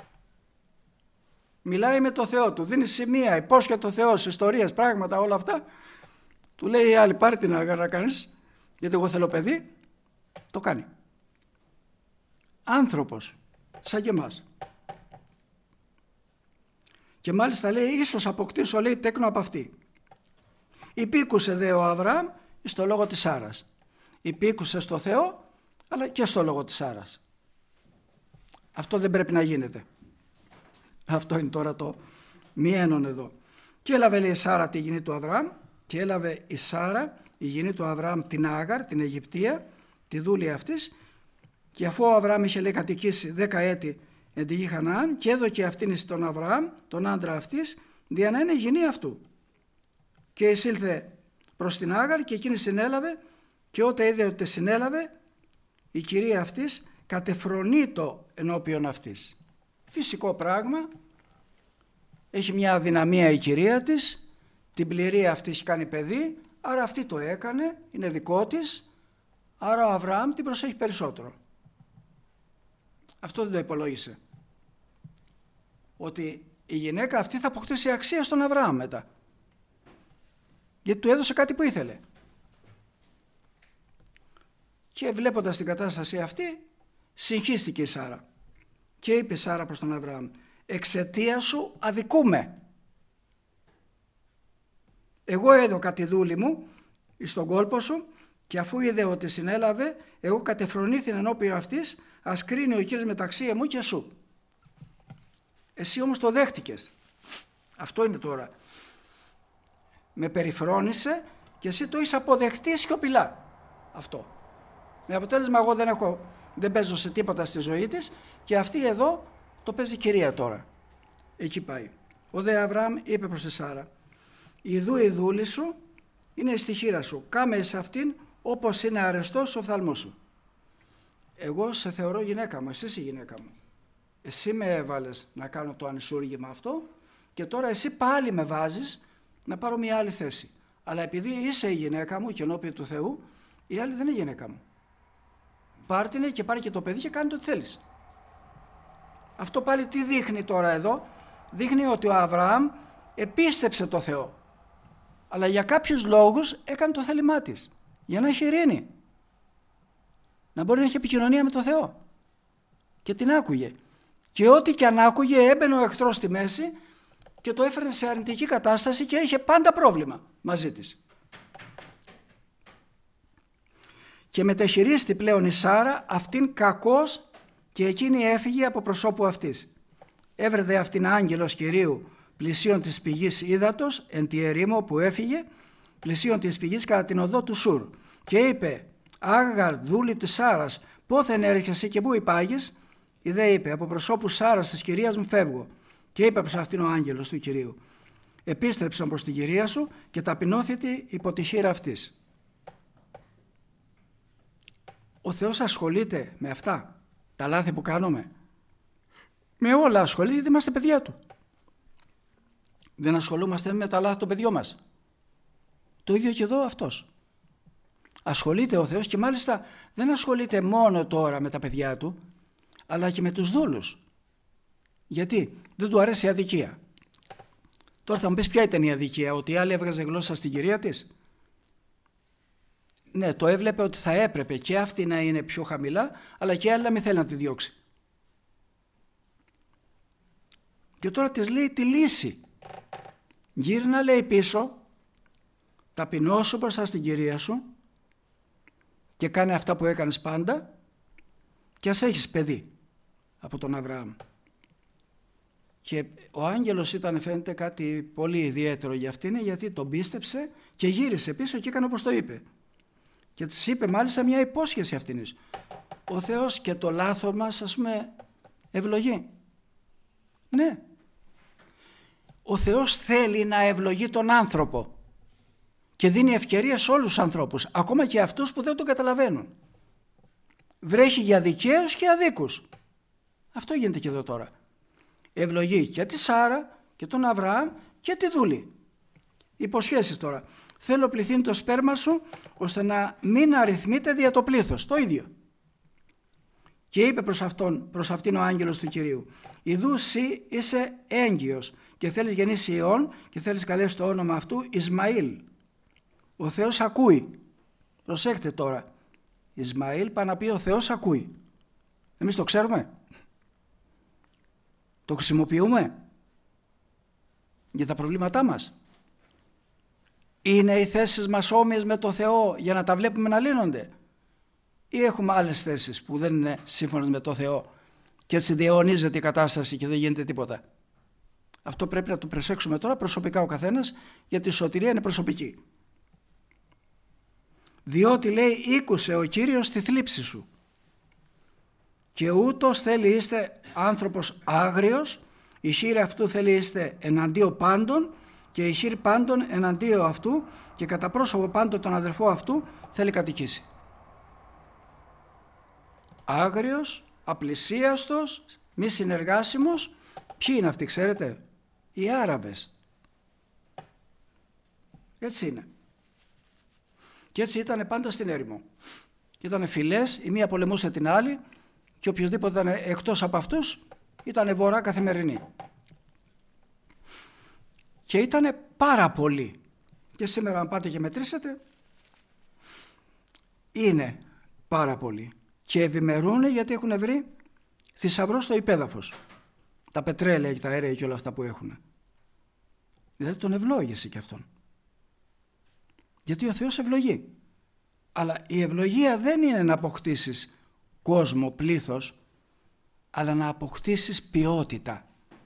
Μιλάει με το Θεό του, δίνει σημεία, υπόσχεται το Θεός, ιστορίες, πράγματα, όλα αυτά. Του λέει η άλλη, πάρε την Άγαρ να κάνεις, γιατί εγώ θέλω παιδί. Το κάνει. Άνθρωπος, σαν και εμάς. Και μάλιστα λέει, ίσως αποκτήσω, λέει, τέκνο από αυτή. Υπήκουσε δε ο Αβραάμ στο λόγο της Σάρας. Υπήκουσε στο Θεό, αλλά και στο λόγο της Σάρας. Αυτό δεν πρέπει να γίνεται. Αυτό είναι τώρα το μη ένον εδώ. Και έλαβε, λέει, η Σάρα τη γυνή του Αβραάμ, και έλαβε η Σάρα, η γυνή του Αβραάμ, την Άγαρ, την Αιγυπτία, τη δούλη αυτής, και αφού ο Αβραάμ είχε, λέει, κατοικήσει δέκα έτη εν τη γη Χαναάν, και έδωκε αυτήν στον Αβραάμ, τον άντρα αυτής, δια να είναι γυνή αυτού. Και εισήλθε προς την Άγαρ και εκείνη συνέλαβε, και όταν είδε ότι συνέλαβε, η κυρία αυτής κατεφρονείτο ενώπιον αυτής. Φυσικό πράγμα, έχει μια αδυναμία η κυρία της, την πληρία αυτή έχει κάνει παιδί, άρα αυτή το έκανε, είναι δικό της, άρα ο Αβραάμ την προσέχει περισσότερο. Αυτό δεν το υπολόγισε. Ότι η γυναίκα αυτή θα αποκτήσει αξία στον Αβραάμ μετά. Γιατί του έδωσε κάτι που ήθελε. Και βλέποντας την κατάσταση αυτή, συγχύστηκε η Σάρα. Και είπε η Σάρα προς τον Αβραάμ, εξαιτίας σου αδικούμε. Εγώ έδωκα τη δούλη μου στον κόλπο σου, και αφού είδε ότι συνέλαβε, εγώ κατεφρονήθην ενώπιον αυτής, ας κρίνει ο Κύριος μεταξύ εμού και σου. Εσύ όμως το δέχτηκες. Αυτό είναι τώρα. Με περιφρόνησε και εσύ το είσαι αποδεχτεί σιωπηλά. Αυτό. Με αποτέλεσμα εγώ δεν, έχω, δεν παίζω σε τίποτα στη ζωή της, και αυτή εδώ το παίζει κυρία τώρα. Εκεί πάει. Ο δε Αβραάμ είπε προς τη Σάρα, ιδού η δούλη σου είναι στη χείρα σου, κάμε εις αυτήν όπως είναι αρεστός ο οφθαλμός σου. Εγώ σε θεωρώ γυναίκα μου, εσύ είσαι η γυναίκα μου. Εσύ με έβαλες να κάνω το ανισούργημα αυτό, και τώρα εσύ πάλι με βάζεις να πάρω μια άλλη θέση. Αλλά επειδή είσαι η γυναίκα μου και ενώπιον του Θεού, η άλλη δεν είναι η γυναίκα μου. Πάρτηνε και πάρει και το παιδί και κάνει το τι θέλεις. Αυτό πάλι τι δείχνει τώρα εδώ? Δείχνει ότι ο Αβραάμ επίστεψε το Θεό. Αλλά για κάποιους λόγους έκανε το θέλημά της. Για να έχει ειρήνη. Να μπορεί να έχει επικοινωνία με το Θεό. Και την άκουγε. Και ό,τι και αν άκουγε, έμπαινε ο εχθρός στη μέση και το έφερε σε αρνητική κατάσταση και είχε πάντα πρόβλημα μαζί της. Και μεταχειρίστη πλέον η Σάρα αυτήν κακώς, και εκείνη έφυγε από προσώπου αυτής. Έβρεδε αυτήν άγγελος Κυρίου πλησίον της πηγής ύδατος, εν τη ερήμο που έφυγε, πλησίον της πηγής κατά την οδό του Σουρ. Και είπε, Άγαρ, δούλη της Σάρας, πόθεν έρχεσαι και πού υπάγεις? Η δε είπε, από προσώπου Σάρας της κυρίας μου φεύγω. Και είπε προς αυτήν ο άγγελος του Κυρίου, επίστρεψαν προς την κυρία σου και ταπεινώθητη υπό τη χείρα αυτής. Ο Θεός ασχολείται με αυτά, τα λάθη που κάνουμε. Με όλα ασχολείται, γιατί είμαστε παιδιά Του. Δεν ασχολούμαστε με τα λάθη των παιδιών μας? Το ίδιο και εδώ αυτός. Ασχολείται ο Θεός, και μάλιστα δεν ασχολείται μόνο τώρα με τα παιδιά Του, αλλά και με τους δούλους. Γιατί δεν Του αρέσει η αδικία. Τώρα θα μου πεις, ποια ήταν η αδικία? Ότι η άλλη έβγαζε γλώσσα στην κυρία της? Ναι, το έβλεπε ότι θα έπρεπε και αυτή να είναι πιο χαμηλά, αλλά και η άλλη να μην θέλει να τη διώξει. Και τώρα της λέει τη λύση. Γύρνα, λέει, πίσω, ταπεινώσου μπροστά στην κυρία σου και κάνε αυτά που έκανες πάντα και ας έχεις παιδί από τον Αβραάμ. Και ο άγγελος ήταν, φαίνεται, κάτι πολύ ιδιαίτερο για αυτήν, γιατί τον πίστεψε και γύρισε πίσω και έκανε όπως το είπε. Και της είπε μάλιστα μια υπόσχεση αυτήν. Ο Θεός και το λάθος μας, ας πούμε, ευλογεί. Ναι. Ο Θεός θέλει να ευλογεί τον άνθρωπο και δίνει ευκαιρία σε όλους τους ανθρώπους, ακόμα και αυτούς που δεν τον καταλαβαίνουν. Βρέχει για δικαίους και αδίκους. Αυτό γίνεται και εδώ τώρα. Ευλογεί και τη Σάρα και τον Αβραάμ και τη δούλη. Υποσχέσεις τώρα. Θέλω πληθύνει το σπέρμα σου ώστε να μην αριθμείται δια το πλήθος. Το ίδιο. Και είπε προς, αυτόν, προς αυτήν ο άγγελος του Κυρίου, «Ιδού σύ είσαι έγκυος και θέλεις γεννήσει ιών και θέλεις καλέσει το όνομα αυτού Ισμαήλ». Ο Θεός ακούει. Προσέχτε τώρα. Ισμαήλ πάει να πει ο Θεός ακούει. Εμείς το ξέρουμε. Το χρησιμοποιούμε για τα προβλήματά μας. Είναι οι θέσεις μας όμοιες με το Θεό για να τα βλέπουμε να λύνονται, ή έχουμε άλλες θέσεις που δεν είναι σύμφωνες με το Θεό και έτσι διαιωνίζεται η κατάσταση και δεν γίνεται τίποτα. Αυτό πρέπει να το προσέξουμε τώρα προσωπικά ο καθένας, γιατί η σωτηρία είναι προσωπική. Διότι λέει «Ήκουσε ο Κύριος τη θλίψη σου και ούτως θέλει είστε άνθρωπος άγριος, η χείρη αυτού θέλει είστε εναντίον πάντων και η χείρη πάντων εναντίον αυτού και κατά πρόσωπο πάντων τον αδερφό αυτού θέλει κατοικήσει». Άγριος, απλησίαστος, μη συνεργάσιμος. Ποιοι είναι αυτοί, ξέρετε? Οι Άραβες. Έτσι είναι. Και έτσι ήταν πάντα στην έρημο. Ήτανε φυλές, η μία πολεμούσε την άλλη και οποιοδήποτε ήταν εκτός από αυτούς ήταν βορρά καθημερινή. Και ήτανε πάρα πολλοί. Και σήμερα αν πάτε και μετρήσετε, είναι πάρα πολλοί. Και ευημερούν γιατί έχουν βρει θησαυρό στο υπέδαφος. Τα πετρέλαια και τα αέρια και όλα αυτά που έχουν. Δηλαδή τον ευλόγησε και αυτόν. Γιατί ο Θεός ευλογεί. Αλλά η ευλογία δεν είναι να αποκτήσεις κόσμο, πλήθος, αλλά να αποκτήσεις ποιότητα.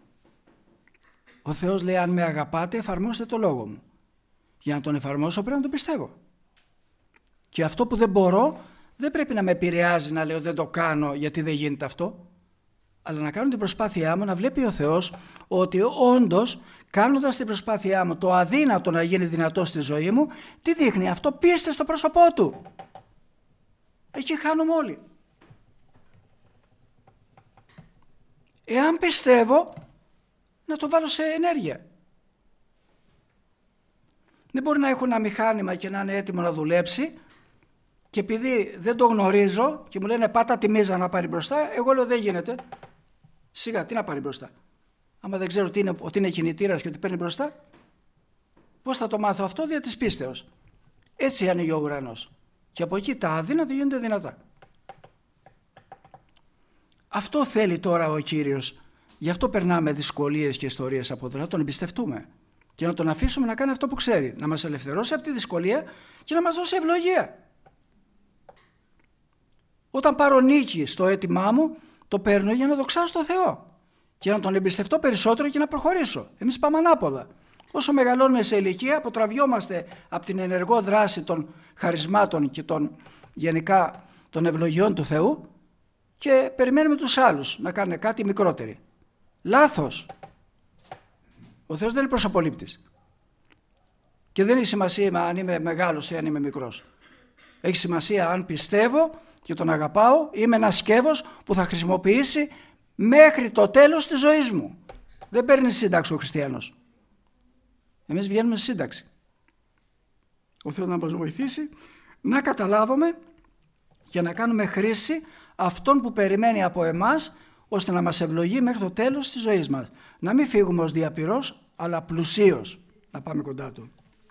Ο Θεός λέει αν με αγαπάτε εφαρμόστε το λόγο μου. Για να τον εφαρμόσω πρέπει να τον πιστεύω. Και αυτό που δεν μπορώ δεν πρέπει να με επηρεάζει να λέω δεν το κάνω γιατί δεν γίνεται αυτό, αλλά να κάνω την προσπάθειά μου να βλέπει ο Θεός ότι όντως κάνοντας την προσπάθειά μου το αδύνατο να γίνει δυνατό στη ζωή μου, τι δείχνει αυτό? Πίστε στο πρόσωπό του. Εκεί χάνουμε όλοι. Εάν πιστεύω, να το βάλω σε ενέργεια. Δεν μπορεί να έχω ένα μηχάνημα και να είναι έτοιμο να δουλέψει και επειδή δεν το γνωρίζω και μου λένε πάτα τη μίζα να πάρει μπροστά, εγώ λέω δεν γίνεται. Σιγά, τι να πάρει μπροστά? Άμα δεν ξέρω ότι είναι, ότι είναι κινητήρας και ότι παίρνει μπροστά, πώς θα το μάθω αυτό? Δια της πίστεως. Έτσι ανοίγει ο ουρανός. Και από εκεί τα αδύνατα γίνονται δυνατά. Αυτό θέλει τώρα ο Κύριος. Γι' αυτό περνάμε δυσκολίες και ιστορίες από εδώ, να τον εμπιστευτούμε και να τον αφήσουμε να κάνει αυτό που ξέρει, να μας ελευθερώσει από τη δυσκολία και να μας δώσει ευλογία. Όταν πάρω νίκη στο αίτημά μου, το παίρνω για να δοξάσω το Θεό και να τον εμπιστευτώ περισσότερο και να προχωρήσω. Εμείς πάμε ανάποδα. Όσο μεγαλώνουμε σε ηλικία, αποτραβιόμαστε από την ενεργό δράση των χαρισμάτων και των, γενικά των ευλογιών του Θεού και περιμένουμε τους άλλους να κάνουν κάτι μικρότεροι. Λάθος. Ο Θεός δεν είναι προσωπολήπτης. Και δεν έχει σημασία αν είμαι μεγάλος ή αν είμαι μικρός. Έχει σημασία αν πιστεύω και τον αγαπάω, είμαι ένας σκεύος που θα χρησιμοποιήσει μέχρι το τέλος της ζωής μου. Δεν παίρνει σύνταξη ο χριστιανός. Εμείς βγαίνουμε στη σύνταξη. Ο Θεός να μας βοηθήσει να καταλάβουμε και να κάνουμε χρήση αυτών που περιμένει από εμάς ώστε να μας ευλογεί μέχρι το τέλος της ζωής μας. Να μην φύγουμε ως διαπυρός, αλλά πλουσίως να πάμε κοντά του.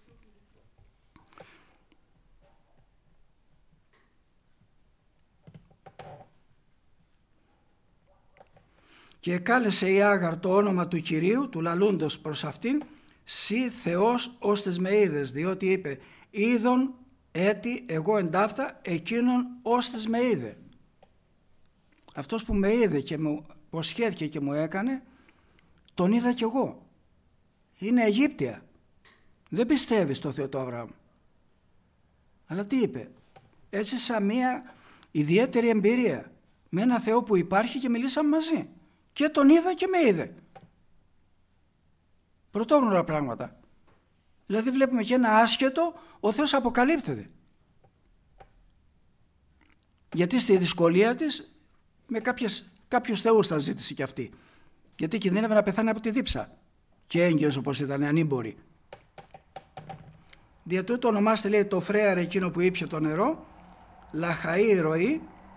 Και εκάλεσε η Άγαρ το όνομα του Κυρίου, του λαλούντος προς αυτήν, «Συ Θεός ώστες με είδες», διότι είπε «Είδον έτι εγώ εντάφτα εκείνον όστες με είδε. Αυτός που με είδε και μου προσχέθηκε και μου έκανε, τον είδα κι εγώ. Είναι Αιγύπτια. Δεν πιστεύει στο Θεό του Αβραάμ. Αλλά τι είπε? Έζησα μία ιδιαίτερη εμπειρία με ένα Θεό που υπάρχει και μιλήσαμε μαζί. Και τον είδα και με είδε. Πρωτόγνωρα πράγματα. Δηλαδή βλέπουμε και ένα άσχετο, ο Θεός αποκαλύπτεται. Γιατί στη δυσκολία της με κάποιες, κάποιους θεούς θα ζήτησε και αυτή. Γιατί κινδύνευε να πεθάνει από τη δίψα. Και έγκυος όπως ήταν, ανήμπορη. Δια τούτο ονομάστε, λέει, το φρέαρ εκείνο που ήπια το νερό, λαχαή ροή,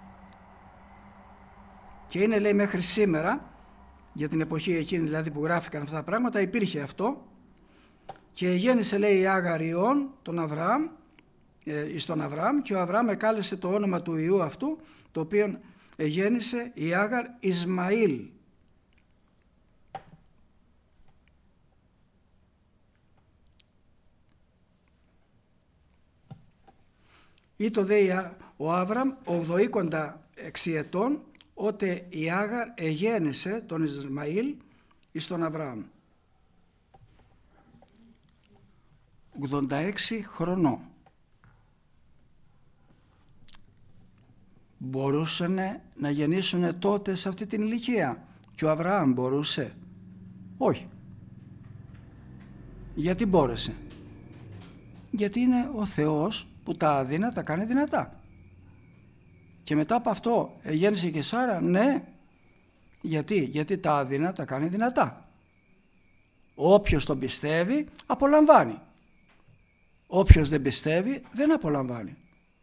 και είναι, λέει, μέχρι σήμερα, για την εποχή εκείνη δηλαδή που γράφηκαν αυτά τα πράγματα, υπήρχε αυτό, και γέννησε, λέει, η Άγαρ Υιόν τον Αβραάμ, ε, στον Αβραάμ, και ο Αβραάμ εκάλεσε το όνομα του Υιού αυτού, το οποίο γέννησε η Άγαρ Ισμαήλ. Ήτο δε ο Άβραμ ογδοήκοντα εξ ετών, ότε η Άγαρ εγέννησε τον Ισμαήλ εις τον Αβραάμ. ογδόντα έξι χρονών. Μπορούσαν να γεννήσουν τότε σε αυτή την ηλικία? Και ο Αβραάμ μπορούσε? Όχι. Γιατί μπόρεσε? Γιατί είναι ο Θεός που τα αδύνατα κάνει δυνατά. Και μετά από αυτό γέννησε και Σάρα? Ναι. Γιατί? Γιατί τα αδύνατα κάνει δυνατά. Όποιος τον πιστεύει απολαμβάνει. Όποιος δεν πιστεύει δεν απολαμβάνει.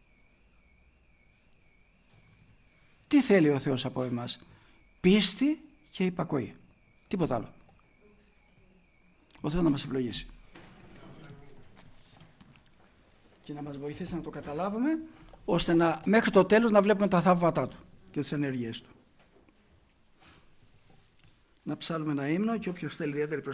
Τι θέλει ο Θεός από εμάς? Πίστη και υπακοή. Τίποτα άλλο. Ο Θεός να μας ευλογήσει και να μας βοηθήσει να το καταλάβουμε, ώστε να, μέχρι το τέλος να βλέπουμε τα θαύματά Του και τις ενέργειές Του. Να ψάλουμε ένα ύμνο, και όποιος θέλει ιδιαίτερη